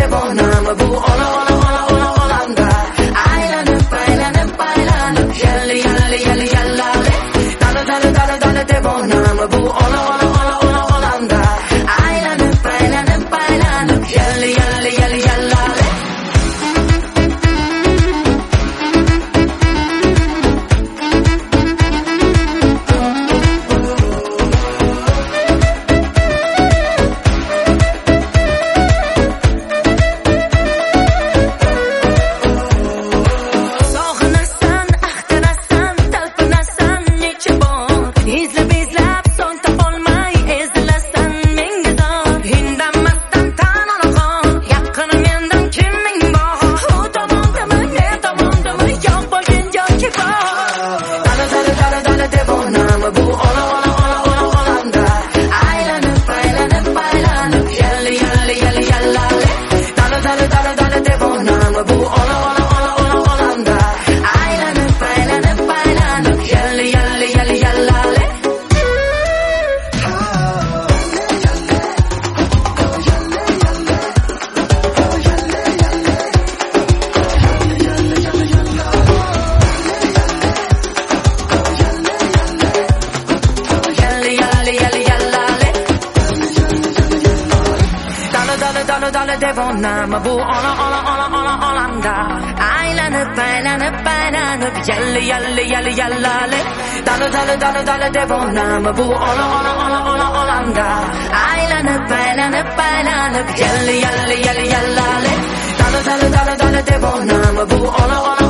devonami bu ola olanda. Aylanib aylanib yalli yallale. Dala devonami bu ola olanda. Aylanib yalli yallale. Dala devonami bu ola olanda. Aylanib yalli yallale. Dala devonami bu ola olanda. Aylanib yalli yallale. Dala devonami bu ola